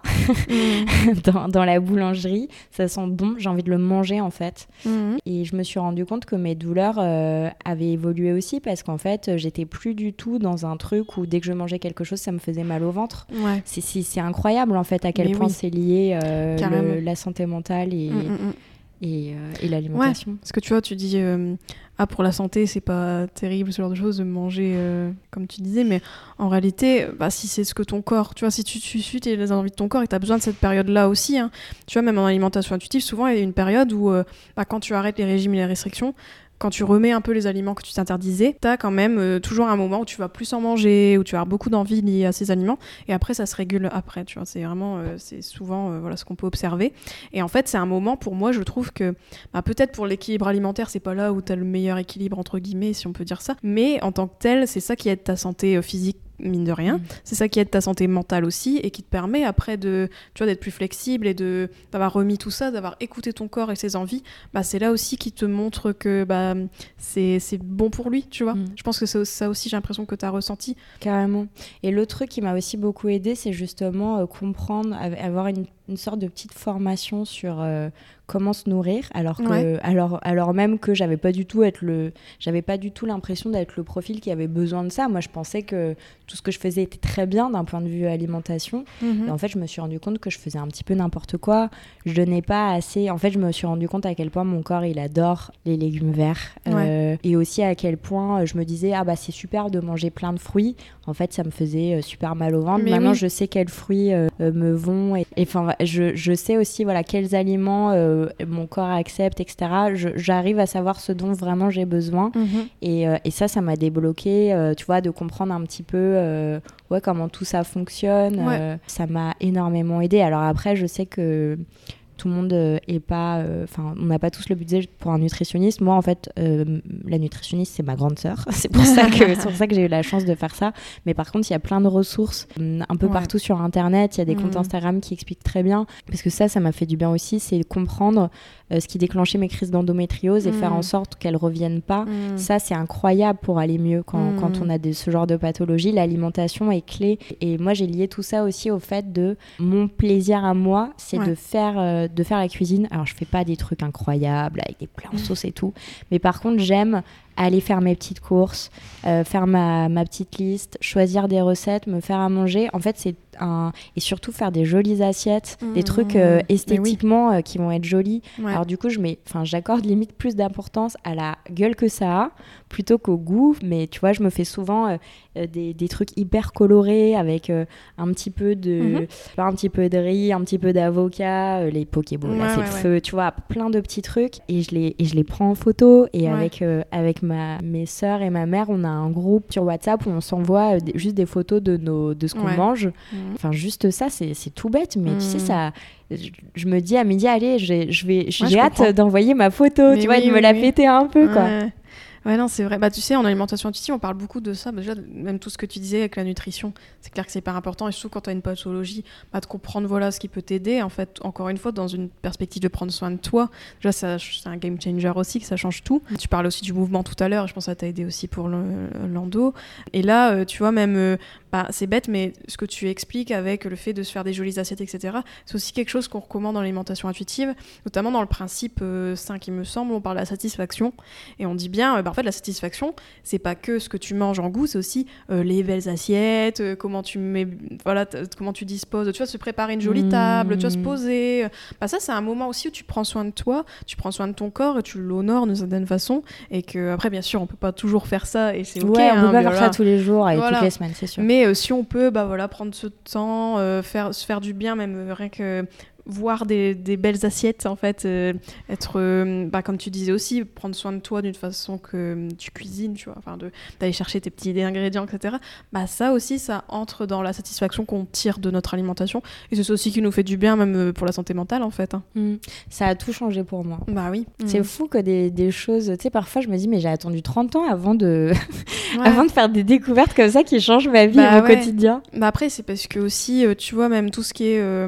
mmh. dans, dans la boulangerie, ça sent bon, j'ai envie de le manger en fait. Mmh. Et je me suis rendu compte que mes douleurs euh, avaient évolué aussi, parce qu'en fait, j'étais plus du tout dans un truc où dès que je mangeais quelque chose, ça me faisait mal au ventre. Ouais. C'est, c'est, c'est incroyable en fait à quel mais point oui. c'est lié euh, le, la santé mentale et... Mmh, mmh. Et, euh, et l'alimentation. Ouais, parce que tu vois, tu dis euh, ah pour la santé c'est pas terrible ce genre de choses de manger euh, comme tu disais, mais en réalité bah, si c'est ce que ton corps, tu vois, si tu, tu suis les envies de ton corps et t'as besoin de cette période là aussi, hein, tu vois, même en alimentation intuitive souvent il y a une période où euh, bah, quand tu arrêtes les régimes et les restrictions, quand tu remets un peu les aliments que tu t'interdisais, t'as quand même euh, toujours un moment où tu vas plus en manger, où tu vas avoir beaucoup d'envie liée à ces aliments, et après ça se régule après, tu vois, c'est vraiment, euh, c'est souvent euh, voilà, ce qu'on peut observer. Et en fait, c'est un moment, pour moi, je trouve que, bah, peut-être pour l'équilibre alimentaire, c'est pas là où t'as le meilleur équilibre, entre guillemets, si on peut dire ça, mais en tant que tel, c'est ça qui aide ta santé euh, physique, mine de rien, mmh. c'est ça qui aide ta santé mentale aussi et qui te permet après de, tu vois, d'être plus flexible et de, d'avoir remis tout ça, d'avoir écouté ton corps et ses envies, bah, c'est là aussi qui te montre que bah, c'est, c'est bon pour lui, tu vois. Mmh. Je pense que c'est ça aussi, j'ai l'impression que tu as ressenti. Carrément. Et l'autre truc qui m'a aussi beaucoup aidé, c'est justement euh, comprendre, avoir une, une sorte de petite formation sur euh, comment se nourrir, alors que ouais. alors alors même que j'avais pas du tout être le j'avais pas du tout l'impression d'être le profil qui avait besoin de ça. Moi, je pensais que tout ce que je faisais était très bien d'un point de vue alimentation. Mm-hmm. Et en fait, je me suis rendu compte que je faisais un petit peu n'importe quoi. Je donnais pas assez. En fait, je me suis rendu compte à quel point mon corps il adore les légumes verts ouais. euh, et aussi à quel point je me disais ah bah c'est super de manger plein de fruits. En fait, ça me faisait super mal au ventre. Mais Maintenant, oui. je sais quels fruits euh, me vont et enfin je je sais aussi voilà quels aliments euh, mon corps accepte, et cetera. Je, j'arrive à savoir ce dont vraiment j'ai besoin. Mmh. Et, euh, et ça, ça m'a débloqué, euh, tu vois, de comprendre un petit peu euh, ouais, comment tout ça fonctionne. Ouais. Euh, ça m'a énormément aidé. Alors après, je sais que tout le monde euh, est pas... Enfin, euh, on n'a pas tous le budget pour un nutritionniste. Moi, en fait, euh, la nutritionniste, c'est ma grande sœur. C'est pour ça que, c'est pour ça que j'ai eu la chance de faire ça. Mais par contre, il y a plein de ressources euh, un peu ouais. partout sur Internet. Il y a des mmh. comptes Instagram qui expliquent très bien. Parce que ça, ça m'a fait du bien aussi. C'est comprendre euh, ce qui déclenchait mes crises d'endométriose et mmh. faire en sorte qu'elles ne reviennent pas. Mmh. Ça, c'est incroyable pour aller mieux quand, mmh. quand on a des, ce genre de pathologie. L'alimentation est clé. Et moi, j'ai lié tout ça aussi au fait de mon plaisir à moi, c'est ouais. de faire... Euh, de faire la cuisine. Alors je fais pas des trucs incroyables avec des plats en sauce et tout, mais par contre j'aime aller faire mes petites courses, euh, faire ma, ma petite liste, choisir des recettes, me faire à manger. En fait, c'est un... Et surtout faire des jolies assiettes, mmh, des trucs euh, esthétiquement oui. euh, qui vont être jolis. Ouais. Alors du coup, je mets... enfin, j'accorde limite plus d'importance à la gueule que ça a, plutôt qu'au goût. Mais tu vois, je me fais souvent euh, des, des trucs hyper colorés avec euh, un petit peu de... Mmh. un petit peu de riz, un petit peu d'avocat, euh, les pokéballs, ouais, là, c'est ouais, le feu, ouais. tu vois, plein de petits trucs. Et je les, et je les prends en photo. Et ouais. avec, euh, avec Ma, mes sœurs et ma mère, on a un groupe sur WhatsApp où on s'envoie euh, des, juste des photos de, nos, de ce qu'on ouais. mange. Mmh. Enfin, juste ça, c'est, c'est tout bête, mais mmh. tu sais, ça, je, je me dis à midi, allez, je, je vais, j'ai ouais, hâte comprends. d'envoyer ma photo, mais tu oui, vois, de oui, me la oui. péter un peu, ouais. quoi. Ouais, non, c'est vrai. Bah, tu sais, en alimentation intuitive, on parle beaucoup de ça. Bah, déjà, même tout ce que tu disais avec la nutrition, c'est clair que c'est hyper important. Et surtout quand tu as une pathologie, bah, de comprendre voilà, ce qui peut t'aider. En fait, encore une fois, dans une perspective de prendre soin de toi, déjà, ça, c'est un game changer aussi, que ça change tout. Tu parlais aussi du mouvement tout à l'heure, et je pense que ça t'a aidé aussi pour le, l'endo. Et là, euh, tu vois, même, euh, bah, c'est bête, mais ce que tu expliques avec le fait de se faire des jolies assiettes, et cetera, c'est aussi quelque chose qu'on recommande dans l'alimentation intuitive, notamment dans le principe euh, cinq, il me semble, on parle de la satisfaction. Et on dit bien, euh, bah, en fait, la satisfaction, c'est pas que ce que tu manges en goût, c'est aussi euh, les belles assiettes, euh, comment tu mets, voilà, t- comment tu disposes, tu vois, se préparer une jolie table, mmh. tu vois, se poser. Bah ça, c'est un moment aussi où tu prends soin de toi, tu prends soin de ton corps et tu l'honores d'une certaine façon. Et que après, bien sûr, on peut pas toujours faire ça et c'est ok. Ouais, on hein, peut pas faire voilà. ça tous les jours et voilà. toutes les semaines, c'est sûr. Mais euh, si on peut, bah voilà, prendre ce temps, euh, faire se faire du bien, même euh, rien que voir des, des belles assiettes en fait, euh, être euh, bah, comme tu disais aussi, prendre soin de toi d'une façon que euh, tu cuisines, tu vois, enfin de, d'aller chercher tes petits ingrédients, etc. Bah ça aussi, ça entre dans la satisfaction qu'on tire de notre alimentation et c'est ça aussi qui nous fait du bien, même pour la santé mentale en fait hein. Mmh. Ça a tout changé pour moi. Bah oui. Mmh. C'est fou que des, des choses, tu sais, parfois je me dis mais j'ai attendu trente ans avant de ouais. avant de faire des découvertes comme ça qui changent ma vie bah et mon ouais. quotidien. Bah après c'est parce que aussi euh, tu vois, même tout ce qui est euh,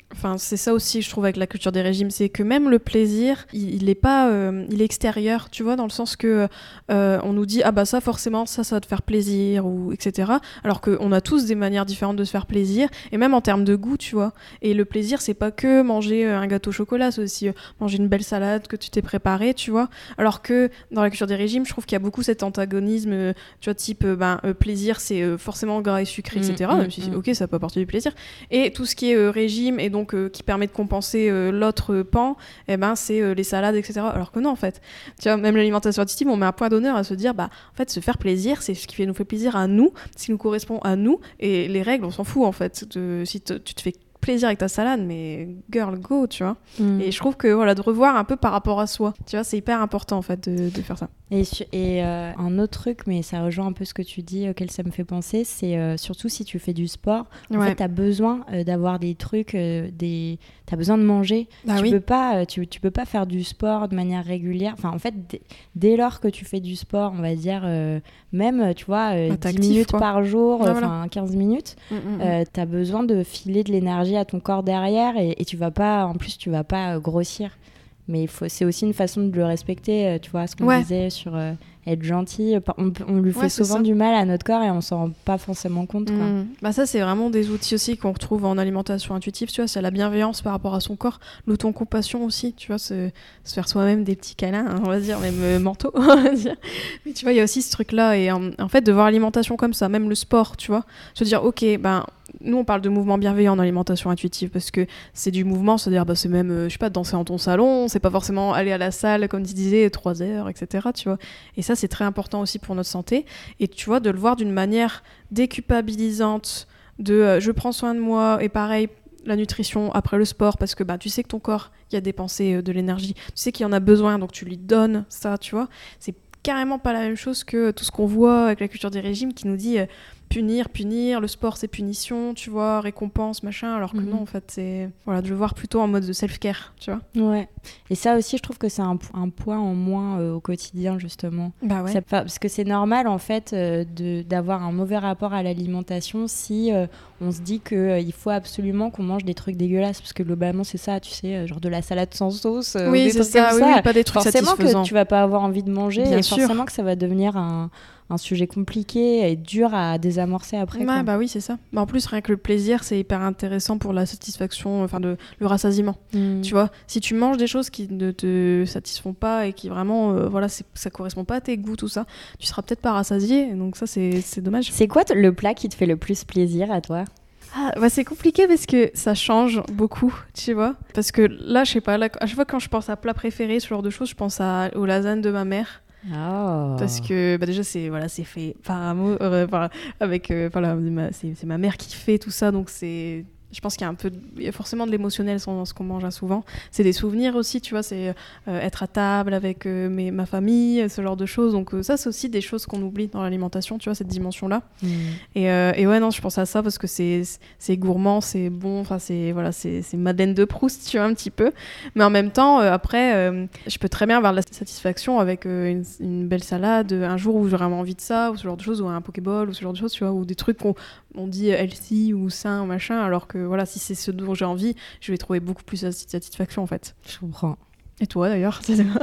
Enfin, c'est ça aussi, je trouve, avec la culture des régimes, c'est que même le plaisir, il, il est pas, euh, il est extérieur, tu vois, dans le sens que euh, on nous dit ah bah ça forcément ça ça va te faire plaisir ou et cetera. Alors qu'on a tous des manières différentes de se faire plaisir et même en termes de goût, tu vois. Et le plaisir, c'est pas que manger un gâteau au chocolat, c'est aussi euh, manger une belle salade que tu t'es préparée, tu vois. Alors que dans la culture des régimes, je trouve qu'il y a beaucoup cet antagonisme, euh, tu vois, type euh, ben euh, plaisir, c'est euh, forcément gras et sucré, mmh, et cetera. Mmh, même si mmh. ok, ça peut apporter du plaisir. Et tout ce qui est euh, régime et donc euh, qui permet de compenser euh, l'autre euh, pan, eh ben c'est euh, les salades, et cetera. Alors que non, en fait, tu vois, même l'alimentation intuitive, on met un point d'honneur à se dire, bah, en fait, se faire plaisir, c'est ce qui fait, nous fait plaisir à nous, ce qui nous correspond à nous, et les règles, on s'en fout, en fait. De, si t- tu te fais plaisir avec ta salade, mais girl, go, tu vois. Mm. Et je trouve que, voilà, de revoir un peu par rapport à soi, tu vois, c'est hyper important, en fait, de, de faire ça. Et, su- et euh, un autre truc, mais ça rejoint un peu ce que tu dis, auquel ça me fait penser, c'est euh, surtout si tu fais du sport, en ouais. fait, t'as besoin euh, d'avoir des trucs, euh, des... t'as besoin de manger. Bah tu oui. peux pas, euh, tu, tu peux pas faire du sport de manière régulière. Enfin, en fait, d- dès lors que tu fais du sport, on va dire, euh, même, tu vois, euh, bah, dix actif, minutes quoi. par jour, ah, enfin voilà. quinze minutes, mm, mm, euh, t'as besoin de filer de l'énergie à ton corps derrière et, et tu vas pas, en plus, tu vas pas euh, grossir. Mais il faut, c'est aussi une façon de le respecter, euh, tu vois, ce qu'on ouais. disait sur euh, être gentil. On, on lui fait ouais, souvent du mal à notre corps et on s'en rend pas forcément compte. Quoi. Mmh. Bah ça, c'est vraiment des outils aussi qu'on retrouve en alimentation intuitive, tu vois, c'est la bienveillance par rapport à son corps, l'autocompassion aussi, tu vois, se, se faire soi-même des petits câlins, hein, on va dire, même euh, mentaux, on va dire. Mais tu vois, il y a aussi ce truc-là, et en, en fait, de voir l'alimentation comme ça, même le sport, tu vois, se dire, ok, ben... Nous, on parle de mouvement bienveillant en alimentation intuitive parce que c'est du mouvement, c'est-à-dire bah, c'est même, euh, je sais pas, danser dans ton salon, c'est pas forcément aller à la salle, comme tu disais, trois heures, et cetera. Tu vois. Et ça, c'est très important aussi pour notre santé. Et tu vois, de le voir d'une manière déculpabilisante, de euh, je prends soin de moi, et pareil, la nutrition après le sport, parce que bah, tu sais que ton corps, il a dépensé euh, de l'énergie, tu sais qu'il en a besoin, donc tu lui donnes ça, tu vois. C'est carrément pas la même chose que tout ce qu'on voit avec la culture des régimes qui nous dit... Euh, punir, punir, le sport c'est punition, tu vois, récompense, machin, alors que mmh. non, en fait, c'est voilà, de le voir plutôt en mode de self-care, tu vois. Ouais. Et ça aussi, je trouve que c'est un, un poids en moins euh, au quotidien, justement. Bah ouais. Ça, parce que c'est normal, en fait, euh, de, d'avoir un mauvais rapport à l'alimentation si euh, on se dit qu'il euh, faut absolument qu'on mange des trucs dégueulasses, parce que globalement, c'est ça, tu sais, genre de la salade sans sauce, euh, oui, ou des c'est trucs ça, comme oui, ça. oui, pas des trucs forcément satisfaisants. Que tu vas pas avoir envie de manger, Bien et sûr. forcément que ça va devenir un... un sujet compliqué et dur à désamorcer après. Ouais, quoi. bah oui, c'est ça. Bah en plus, rien que le plaisir, c'est hyper intéressant pour la satisfaction, enfin de, le rassasiement. Mm. Tu vois, si tu manges des choses qui ne te satisfont pas et qui vraiment, euh, voilà, c'est, ça correspond pas à tes goûts, tout ça, tu seras peut-être pas rassasié. Donc ça, c'est, c'est dommage. C'est quoi t- le plat qui te fait le plus plaisir à toi ? Ah, bah c'est compliqué parce que ça change beaucoup, tu vois. Parce que là, je sais pas, là, à chaque fois quand je pense à plat préféré, ce genre de choses, je pense à, aux lasagnes de ma mère. Oh. Parce que bah déjà c'est voilà c'est fait par amour euh, par, avec euh, par la, ma, c'est, c'est ma mère qui fait tout ça, donc c'est je pense qu'il y a un peu de, il y a forcément de l'émotionnel dans ce qu'on mange à souvent. C'est des souvenirs aussi, tu vois, c'est euh, être à table avec euh, mes, ma famille, ce genre de choses. Donc euh, ça, c'est aussi des choses qu'on oublie dans l'alimentation, tu vois, cette dimension-là. Mmh. Et, euh, et ouais, non, je pense à ça parce que c'est, c'est gourmand, c'est bon, enfin c'est voilà, c'est, c'est Madeleine de Proust, tu vois, un petit peu. Mais en même temps, euh, après, euh, je peux très bien avoir de la satisfaction avec euh, une, une belle salade, un jour où j'ai vraiment envie de ça, ou ce genre de choses, ou un Pokéball, ou ce genre de choses, tu vois, ou des trucs qu'on on dit healthy ou sain, machin, alors que voilà, si c'est ce dont j'ai envie, je vais trouver beaucoup plus de satisfaction en fait. Je comprends. Et toi d'ailleurs?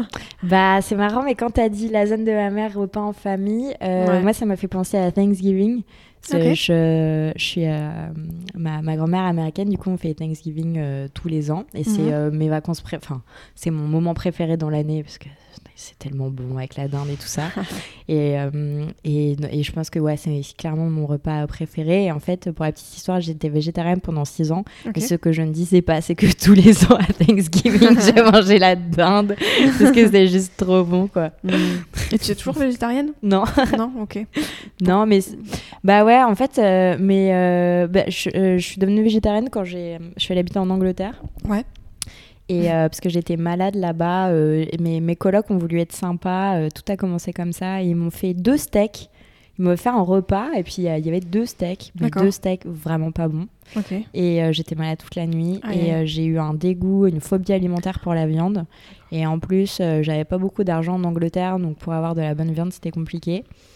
Bah c'est marrant, mais quand t'as dit lasagne de ma mère, repas en famille, euh, ouais. moi ça m'a fait penser à Thanksgiving. Okay. Je, je suis euh, ma, ma grand-mère américaine, du coup on fait Thanksgiving euh, tous les ans et mm-hmm. c'est euh, mes vacances pré- enfin c'est mon moment préféré dans l'année parce que c'est tellement bon avec la dinde et tout ça. et, euh, et, et je pense que ouais, c'est clairement mon repas préféré. Et en fait, pour la petite histoire, j'étais végétarienne pendant six ans. Okay. Et ce que je ne disais pas, c'est que tous les ans à Thanksgiving, j'ai mangé la dinde parce que c'était juste trop bon, quoi. Mm. Et tu es toujours végétarienne? Non. Non, ok. Non, mais bah ouais, en fait, euh, mais euh, bah, je, euh, je suis devenue végétarienne quand j'ai, je suis allée habiter en Angleterre. Ouais. Et euh, parce que j'étais malade là-bas, euh, mes, mes colocs ont voulu être sympas, euh, tout a commencé comme ça. Ils m'ont fait deux steaks, ils m'ont fait un repas et puis il euh, y avait deux steaks, mais deux steaks vraiment pas bons. Okay. Et euh, j'étais malade toute la nuit ah, et euh, j'ai eu un dégoût, une phobie alimentaire pour la viande. Et en plus, euh, j'avais pas beaucoup d'argent en Angleterre, donc pour avoir de la bonne viande, c'était compliqué.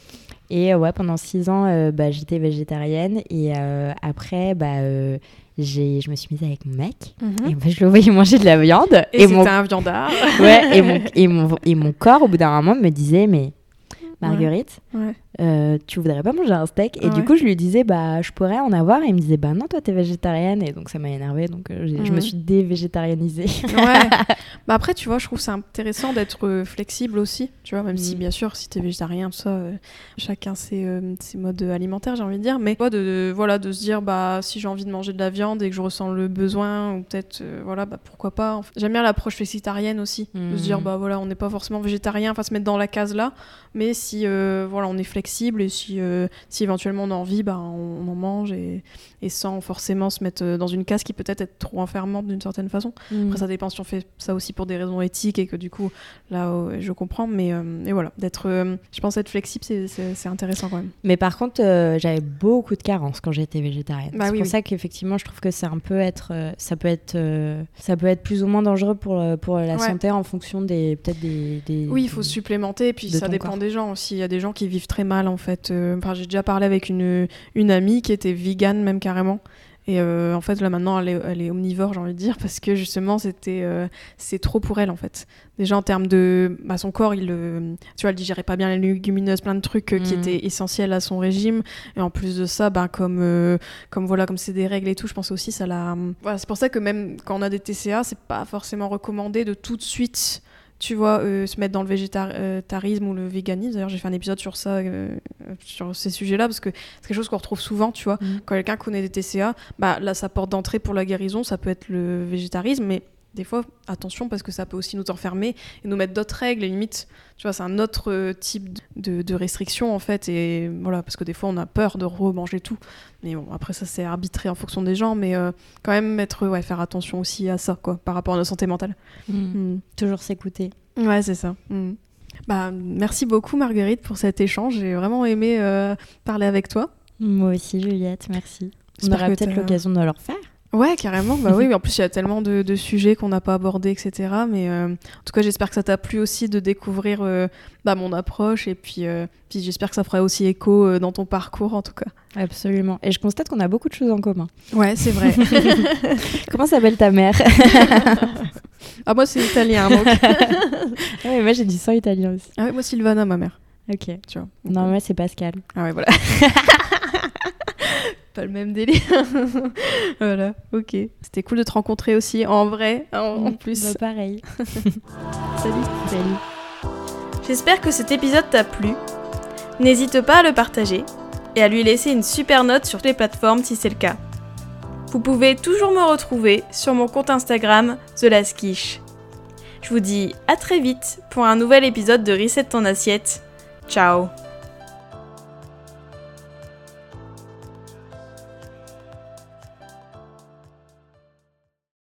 Et euh, ouais, pendant six ans, euh, bah, j'étais végétarienne. Et euh, après, bah, euh, j'ai, je me suis mise avec mon mec. Mm-hmm. Et bah, je le voyais manger de la viande. Et, et c'était mon... un viandard. Ouais, et mon, et, mon, et mon corps, au bout d'un moment, me disait, mais Marguerite, ouais. Ouais. Euh, tu voudrais pas manger un steak? Et ouais. du coup, je lui disais, bah, je pourrais en avoir. Et il me disait, bah non, toi, t'es végétarienne. Et donc, ça m'a énervée. Donc, euh, mmh. je me suis dévégétarianisée. Ouais. Bah après, tu vois, je trouve que c'est intéressant d'être euh, flexible aussi. Tu vois, même mmh. si, bien sûr, si t'es végétarien, tout ça, euh, chacun ses, euh, ses modes alimentaires, j'ai envie de dire. Mais de, de, voilà, de se dire, bah, si j'ai envie de manger de la viande et que je ressens le besoin, ou peut-être, euh, voilà, bah, pourquoi pas. En fait, j'aime bien l'approche flexitarienne aussi. Mmh. De se dire, bah, voilà, on n'est pas forcément végétarien, enfin, se mettre dans la case là. Mais si, euh, voilà, on est flexible et si, euh, si éventuellement on a envie, bah, on, on en mange et, et sans forcément se mettre dans une case qui peut-être est trop enfermante d'une certaine façon. Mmh. Après, ça dépend si on fait ça aussi pour des raisons éthiques et que du coup, là, euh, je comprends. Mais euh, et voilà, d'être, euh, je pense être flexible, c'est, c'est, c'est intéressant quand même. Mais par contre, euh, j'avais beaucoup de carences quand j'étais végétarienne. Bah, c'est oui, pour oui. ça qu'effectivement, je trouve que c'est un peu être, euh, ça peut être, euh, ça peut être plus ou moins dangereux pour, pour la ouais. santé en fonction des, peut-être des, des oui, il faut des, supplémenter. Et puis ça dépend corps. Des gens aussi. Il y a des gens qui vivent très mal en fait. Euh, enfin, j'ai déjà parlé avec une, une amie qui était végane même carrément. Et euh, en fait, là maintenant, elle est, elle est omnivore, j'ai envie de dire, parce que justement, c'était, euh, c'est trop pour elle en fait. Déjà en termes de, bah, son corps, il, euh, tu vois, elle digérait pas bien les légumineuses, plein de trucs euh, mmh. qui étaient essentiels à son régime. Et en plus de ça, bah, comme, euh, comme voilà, comme c'est des règles et tout, je pense aussi ça l'a. Voilà, c'est pour ça que même quand on a des T C A, c'est pas forcément recommandé de tout de suite. Tu vois, euh, se mettre dans le végétarisme ou le véganisme. D'ailleurs, j'ai fait un épisode sur ça, euh, sur ces sujets-là, parce que c'est quelque chose qu'on retrouve souvent, tu vois. Mmh. Quand quelqu'un connaît des T C A, bah, là, sa porte d'entrée pour la guérison, ça peut être le végétarisme, mais des fois, attention, parce que ça peut aussi nous enfermer et nous mettre d'autres règles, et limite, tu vois, c'est un autre type de, de restriction, en fait, et voilà, parce que des fois, on a peur de remanger tout. Mais bon, après, ça, c'est arbitré en fonction des gens, mais euh, quand même, mettre, ouais, faire attention aussi à ça, quoi, par rapport à notre santé mentale. Mmh. Mmh. Toujours s'écouter. Ouais, c'est ça. Mmh. Bah, merci beaucoup, Marguerite, pour cet échange. J'ai vraiment aimé euh, parler avec toi. Moi aussi, Juliette, merci. J'espère on aura peut-être t'as... l'occasion de le refaire. Ouais, carrément. Bah oui, mais en plus, il y a tellement de, de sujets qu'on n'a pas abordés, et cetera. Mais euh, en tout cas, j'espère que ça t'a plu aussi de découvrir euh, bah, mon approche. Et puis, euh, puis, j'espère que ça fera aussi écho euh, dans ton parcours, en tout cas. Absolument. Et je constate qu'on a beaucoup de choses en commun. Ouais, c'est vrai. Comment s'appelle ta mère? Ah, moi, c'est italien. Donc. Ah ouais, moi, j'ai du sang italien aussi. Ah ouais, moi, Sylvana, ma mère. Ok. Tu vois. Non, moi, c'est Pascal. Ah ouais, voilà. Pas le même délire. Voilà, ok. C'était cool de te rencontrer aussi en vrai, en, en plus. Bah, pareil. Salut. Salut. J'espère que cet épisode t'a plu. N'hésite pas à le partager et à lui laisser une super note sur toutes les plateformes si c'est le cas. Vous pouvez toujours me retrouver sur mon compte Instagram The Last Quiche. Je vous dis à très vite pour un nouvel épisode de Reset ton assiette. Ciao.